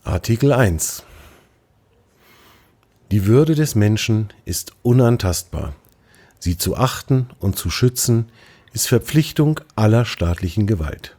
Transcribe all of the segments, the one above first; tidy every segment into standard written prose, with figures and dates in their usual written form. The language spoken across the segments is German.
Artikel 1. Die Würde des Menschen ist unantastbar. Sie zu achten und zu schützen ist Verpflichtung aller staatlichen Gewalt.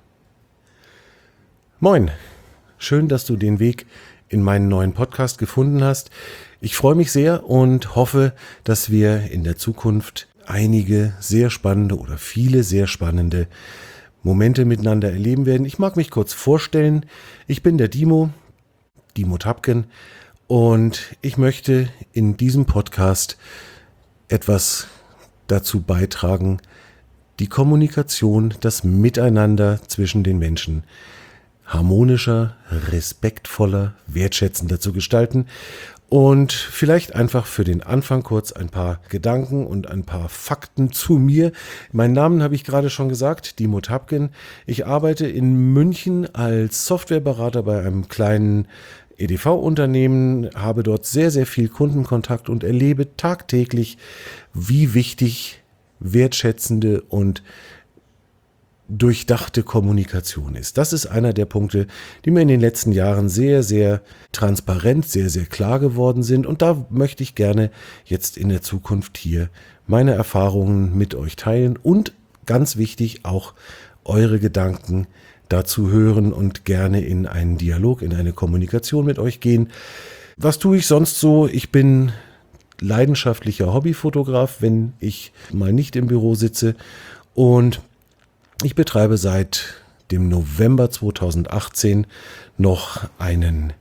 Moin, schön, dass du den Weg in meinen neuen Podcast gefunden hast. Ich freue mich sehr und hoffe, dass wir in der Zukunft einige sehr spannende oder viele sehr spannende Momente miteinander erleben werden. Ich mag mich kurz vorstellen. Ich bin der Dimo Tapken, und ich möchte in diesem Podcast etwas dazu beitragen, die Kommunikation, das Miteinander zwischen den Menschen harmonischer, respektvoller, wertschätzender zu gestalten und vielleicht einfach für den Anfang kurz ein paar Gedanken und ein paar Fakten zu mir. Meinen Namen habe ich gerade schon gesagt, Dimo Tapken. Ich arbeite in München als Softwareberater bei einem kleinen EDV-Unternehmen, habe dort sehr, sehr viel Kundenkontakt und erlebe tagtäglich, wie wichtig wertschätzende und durchdachte Kommunikation ist. Das ist einer der Punkte, die mir in den letzten Jahren sehr, sehr transparent, sehr, sehr klar geworden sind. Und da möchte ich gerne jetzt in der Zukunft hier meine Erfahrungen mit euch teilen und ganz wichtig auch eure Gedanken dazu hören und gerne in einen Dialog, in eine Kommunikation mit euch gehen. Was tue ich sonst so? Ich bin leidenschaftlicher Hobbyfotograf, wenn ich mal nicht im Büro sitze, und ich betreibe seit dem November 2018 noch einen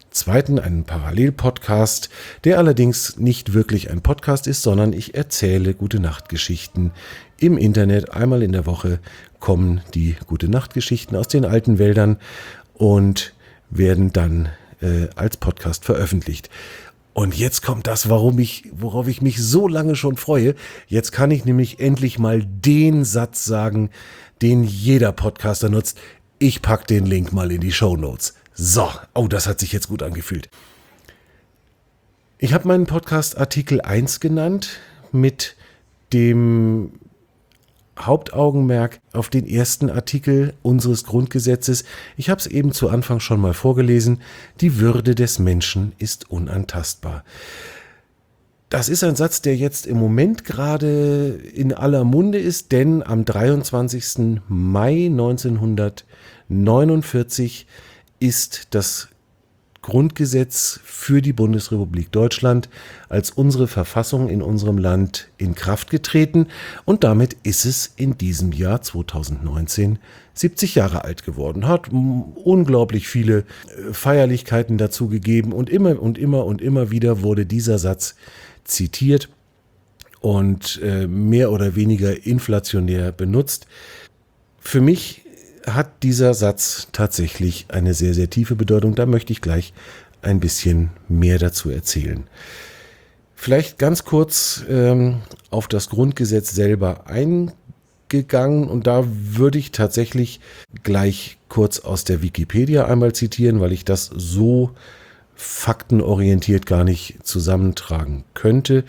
Parallel-Podcast, der allerdings nicht wirklich ein Podcast ist, sondern ich erzähle Gute-Nacht-Geschichten im Internet. Einmal in der Woche kommen die Gute-Nacht-Geschichten aus den alten Wäldern und werden dann als Podcast veröffentlicht. Und jetzt kommt das, worauf ich mich so lange schon freue. Jetzt kann ich nämlich endlich mal den Satz sagen, den jeder Podcaster nutzt. Ich packe den Link mal in die Shownotes. So, das hat sich jetzt gut angefühlt. Ich habe meinen Podcast Artikel 1 genannt, mit dem Hauptaugenmerk auf den ersten Artikel unseres Grundgesetzes. Ich habe es eben zu Anfang schon mal vorgelesen. Die Würde des Menschen ist unantastbar. Das ist ein Satz, der jetzt im Moment gerade in aller Munde ist, denn am 23. Mai 1949 ist das Grundgesetz für die Bundesrepublik Deutschland als unsere Verfassung in unserem Land in Kraft getreten, und damit ist es in diesem Jahr 2019 70 Jahre alt geworden. Hat unglaublich viele Feierlichkeiten dazu gegeben, und immer wieder wurde dieser Satz zitiert und mehr oder weniger inflationär benutzt. Für mich hat dieser Satz tatsächlich eine sehr, sehr tiefe Bedeutung. Da möchte ich gleich ein bisschen mehr dazu erzählen. Vielleicht ganz kurz auf das Grundgesetz selber eingegangen, und da würde ich tatsächlich gleich kurz aus der Wikipedia einmal zitieren, weil ich das so faktenorientiert gar nicht zusammentragen könnte.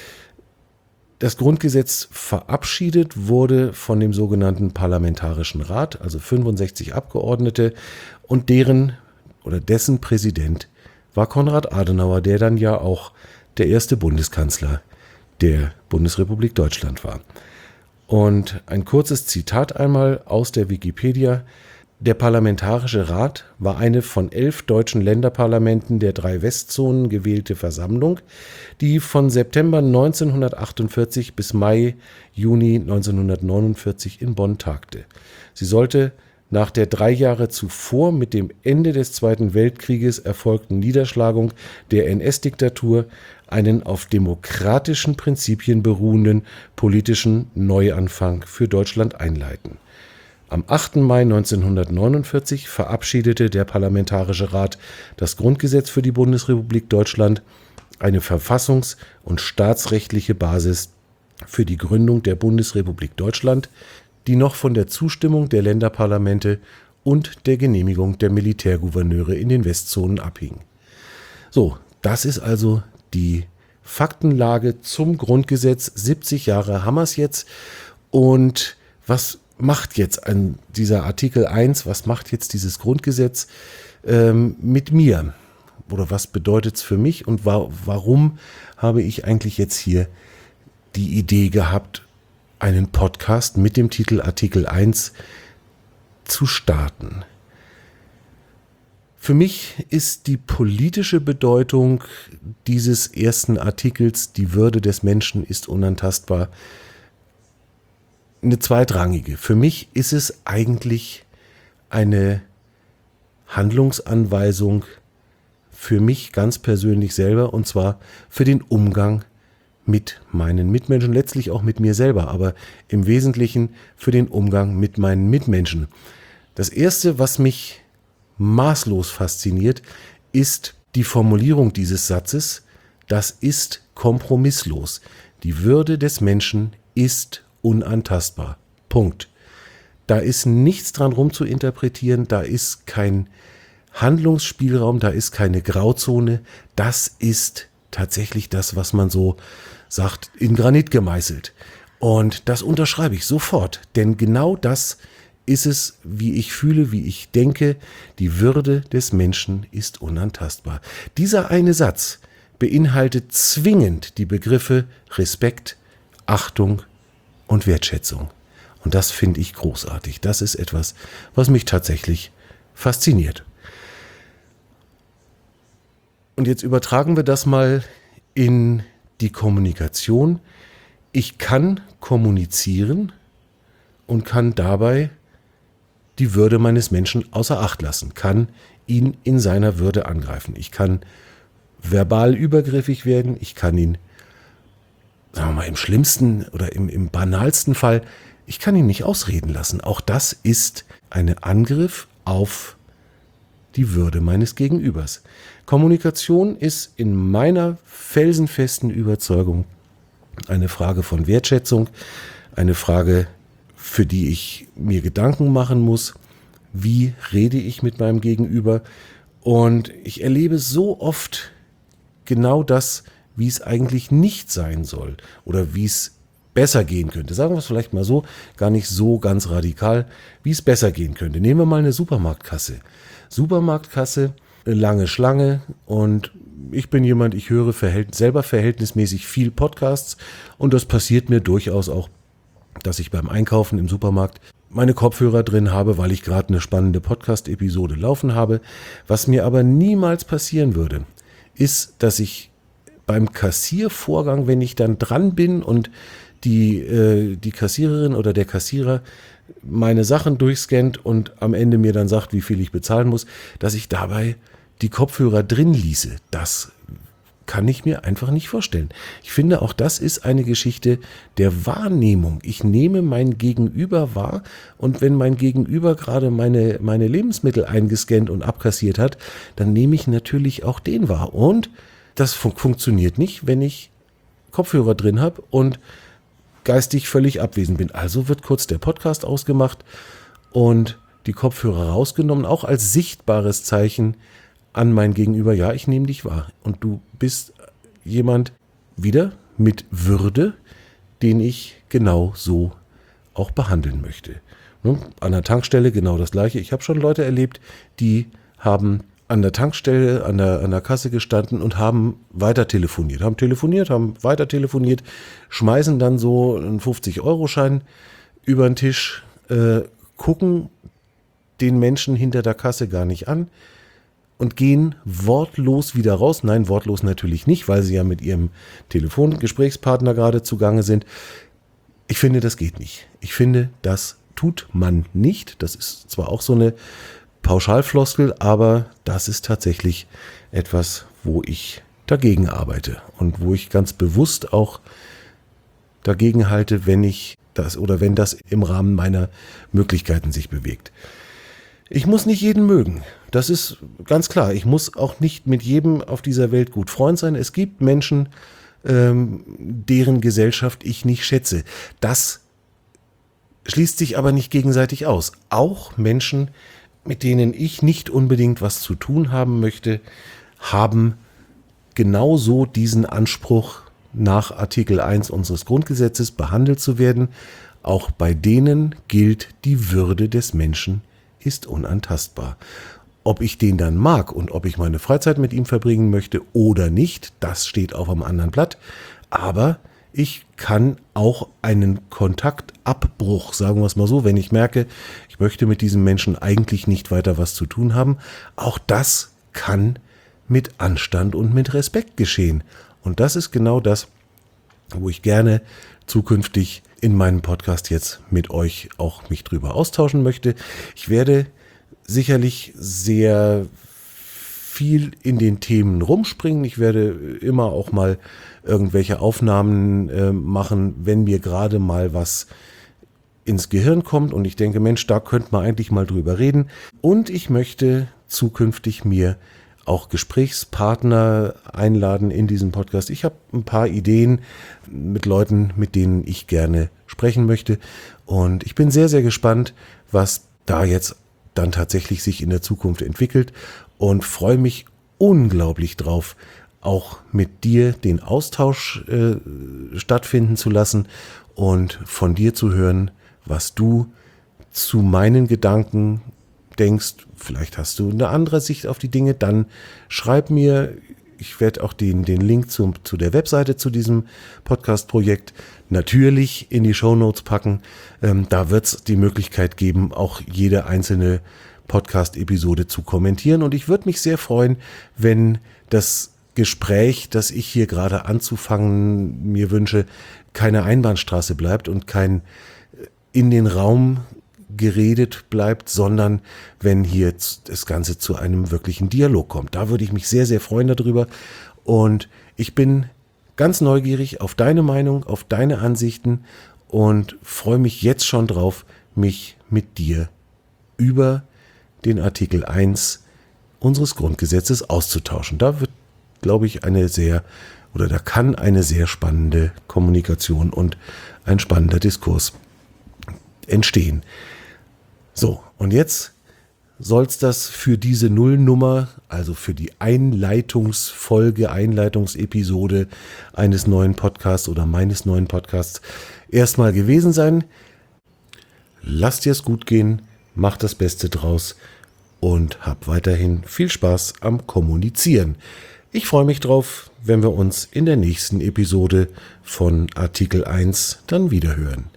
Das Grundgesetz verabschiedet wurde von dem sogenannten Parlamentarischen Rat, also 65 Abgeordnete, und dessen Präsident war Konrad Adenauer, der dann ja auch der erste Bundeskanzler der Bundesrepublik Deutschland war. Und ein kurzes Zitat einmal aus der Wikipedia: Der Parlamentarische Rat war eine von 11 deutschen Länderparlamenten der 3 Westzonen gewählte Versammlung, die von September 1948 bis Mai/Juni 1949 in Bonn tagte. Sie sollte nach der 3 Jahre zuvor mit dem Ende des Zweiten Weltkrieges erfolgten Niederschlagung der NS-Diktatur einen auf demokratischen Prinzipien beruhenden politischen Neuanfang für Deutschland einleiten. Am 8. Mai 1949 verabschiedete der Parlamentarische Rat das Grundgesetz für die Bundesrepublik Deutschland, eine verfassungs- und staatsrechtliche Basis für die Gründung der Bundesrepublik Deutschland, die noch von der Zustimmung der Länderparlamente und der Genehmigung der Militärgouverneure in den Westzonen abhing. So, das ist also die Faktenlage zum Grundgesetz. 70 Jahre haben wir es jetzt. Und was macht jetzt dieser Artikel 1, was macht jetzt dieses Grundgesetz mit mir? Oder was bedeutet es für mich und warum habe ich eigentlich jetzt hier die Idee gehabt, einen Podcast mit dem Titel Artikel 1 zu starten? Für mich ist die politische Bedeutung dieses ersten Artikels, die Würde des Menschen ist unantastbar, eine zweitrangige. Für mich ist es eigentlich eine Handlungsanweisung für mich ganz persönlich selber, und zwar für den Umgang mit meinen Mitmenschen, letztlich auch mit mir selber, aber im Wesentlichen für den Umgang mit meinen Mitmenschen. Das Erste, was mich maßlos fasziniert, ist die Formulierung dieses Satzes: Das ist kompromisslos. Die Würde des Menschen ist unantastbar. Punkt. Da ist nichts dran rumzuinterpretieren, da ist kein Handlungsspielraum, da ist keine Grauzone. Das ist tatsächlich das, was man so sagt, in Granit gemeißelt. Und das unterschreibe ich sofort, denn genau das ist es, wie ich fühle, wie ich denke. Die Würde des Menschen ist unantastbar. Dieser eine Satz beinhaltet zwingend die Begriffe Respekt, Achtung und Wertschätzung. Und das finde ich großartig. Das ist etwas, was mich tatsächlich fasziniert. Und jetzt übertragen wir das mal in die Kommunikation. Ich kann kommunizieren und kann dabei die Würde meines Menschen außer Acht lassen, kann ihn in seiner Würde angreifen. Ich kann verbal übergriffig werden, ich kann ihn, sagen wir mal, im schlimmsten oder im banalsten Fall, ich kann ihn nicht ausreden lassen. Auch das ist ein Angriff auf die Würde meines Gegenübers. Kommunikation ist in meiner felsenfesten Überzeugung eine Frage von Wertschätzung, eine Frage, für die ich mir Gedanken machen muss, wie rede ich mit meinem Gegenüber. Und ich erlebe so oft genau das, wie es eigentlich nicht sein soll oder wie es besser gehen könnte. Sagen wir es vielleicht mal so, gar nicht so ganz radikal, wie es besser gehen könnte. Nehmen wir mal eine Supermarktkasse. Supermarktkasse, lange Schlange, und ich bin jemand, ich höre selber verhältnismäßig viel Podcasts, und das passiert mir durchaus auch, dass ich beim Einkaufen im Supermarkt meine Kopfhörer drin habe, weil ich gerade eine spannende Podcast-Episode laufen habe. Was mir aber niemals passieren würde, ist, dass ich beim Kassiervorgang, wenn ich dann dran bin und die Kassiererin oder der Kassierer meine Sachen durchscannt und am Ende mir dann sagt, wie viel ich bezahlen muss, dass ich dabei die Kopfhörer drin ließe. Das kann ich mir einfach nicht vorstellen. Ich finde, auch das ist eine Geschichte der Wahrnehmung. Ich nehme mein Gegenüber wahr, und wenn mein Gegenüber gerade meine Lebensmittel eingescannt und abkassiert hat, dann nehme ich natürlich auch den wahr. Und das funktioniert nicht, wenn ich Kopfhörer drin habe und geistig völlig abwesend bin. Also wird kurz der Podcast ausgemacht und die Kopfhörer rausgenommen, auch als sichtbares Zeichen an mein Gegenüber: Ja, ich nehme dich wahr und du bist jemand wieder mit Würde, den ich genau so auch behandeln möchte. An der Tankstelle genau das Gleiche. Ich habe schon Leute erlebt, die haben an der Tankstelle, an der Kasse gestanden und haben weiter telefoniert, haben weiter telefoniert, schmeißen dann so einen 50-Euro-Schein über den Tisch, gucken den Menschen hinter der Kasse gar nicht an und gehen wortlos wieder raus. Nein, wortlos natürlich nicht, weil sie ja mit ihrem Telefongesprächspartner gerade zugange sind. Ich finde, das geht nicht. Ich finde, das tut man nicht. Das ist zwar auch so eine Pauschalfloskel, aber das ist tatsächlich etwas, wo ich dagegen arbeite und wo ich ganz bewusst auch dagegen halte, wenn das im Rahmen meiner Möglichkeiten sich bewegt. Ich muss nicht jeden mögen. Das ist ganz klar. Ich muss auch nicht mit jedem auf dieser Welt gut Freund sein. Es gibt Menschen, deren Gesellschaft ich nicht schätze. Das schließt sich aber nicht gegenseitig aus. Auch Menschen, mit denen ich nicht unbedingt was zu tun haben möchte, haben genauso diesen Anspruch, nach Artikel 1 unseres Grundgesetzes behandelt zu werden. auch bei denen gilt, die Würde des Menschen ist unantastbar. Ob ich den dann mag und ob ich meine Freizeit mit ihm verbringen möchte oder nicht, das steht auf einem anderen Blatt. Aber ich kann auch einen Kontaktabbruch, sagen wir es mal so, wenn ich merke, ich möchte mit diesem Menschen eigentlich nicht weiter was zu tun haben, auch das kann mit Anstand und mit Respekt geschehen. Und das ist genau das, wo ich gerne zukünftig in meinem Podcast jetzt mit euch auch mich drüber austauschen möchte. Ich werde sicherlich sehr viel in den Themen rumspringen. Ich werde immer auch mal irgendwelche Aufnahmen machen, wenn mir gerade mal was ins Gehirn kommt und ich denke, Mensch, da könnte man eigentlich mal drüber reden. Und ich möchte zukünftig mir auch Gesprächspartner einladen in diesem Podcast. Ich habe ein paar Ideen mit Leuten, mit denen ich gerne sprechen möchte. Und ich bin sehr, sehr gespannt, was da jetzt dann tatsächlich sich in der Zukunft entwickelt und freue mich unglaublich drauf, auch mit dir den Austausch stattfinden zu lassen und von dir zu hören, was du zu meinen Gedanken denkst. Vielleicht hast du eine andere Sicht auf die Dinge, dann schreib mir. Ich werde auch den Link zu der Webseite zu diesem Podcast-Projekt natürlich in die Shownotes packen. Da wird es die Möglichkeit geben, auch jede einzelne Podcast-Episode zu kommentieren. Und ich würde mich sehr freuen, wenn das Gespräch, das ich hier gerade anzufangen mir wünsche, keine Einbahnstraße bleibt und kein in den Raum geredet bleibt, sondern wenn hier das Ganze zu einem wirklichen Dialog kommt. Da würde ich mich sehr, sehr freuen darüber. Und ich bin ganz neugierig auf deine Meinung, auf deine Ansichten und freue mich jetzt schon drauf, mich mit dir über den Artikel 1 unseres Grundgesetzes auszutauschen. Da wird, glaube ich, da kann eine sehr spannende Kommunikation und ein spannender Diskurs entstehen. So, und jetzt soll es das für diese Nullnummer, also für die Einleitungsepisode eines neuen Podcasts oder meines neuen Podcasts erstmal gewesen sein. Lass dir es gut gehen, mach das Beste draus und hab weiterhin viel Spaß am Kommunizieren. Ich freue mich drauf, wenn wir uns in der nächsten Episode von Artikel 1 dann wieder hören.